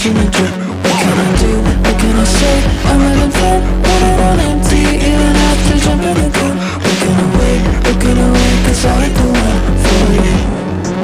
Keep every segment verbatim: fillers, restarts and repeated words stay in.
watching it drip. What can I do? What can I say? I'm having fun, running on empty, even after jumping the gun. Looking away, looking away, cause I like the one for you.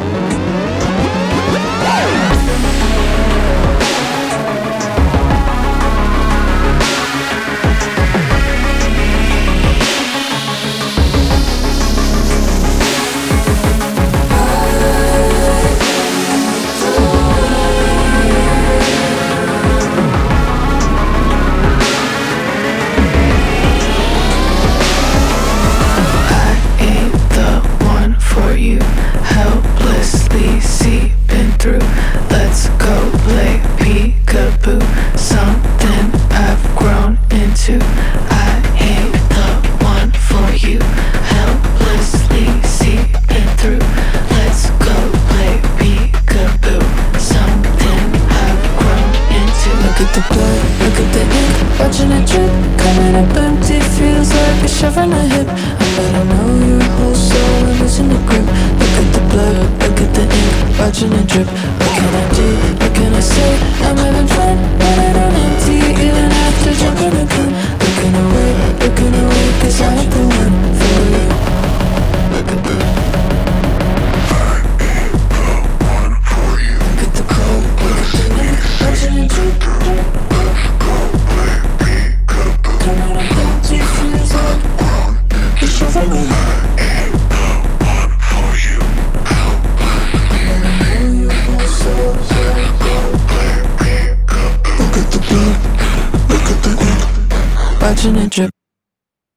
Helplessly seeping through. Let's go play peekaboo. Something I've grown into. I ain't the one for you. Helplessly seeping through. Let's go play peekaboo. Something I've grown into. Look at the blood, look at the ink, watching it drip. Coming up empty, feels like a shove in the hip. I better know your whole soul and losing the grip. Look at the blood, look at the ink, watching it drip. What can I do? What can I say? I'm having fun, running on empty, even after jumping the gun. Looking away, looking away, cause I ain't the one for you. Look at the I ain't the one for you. Look at the blood, look at the ink, watching it drip. Let's go play peekaboo. Coming up empty, feels like a shove in the hip. Watching it drip.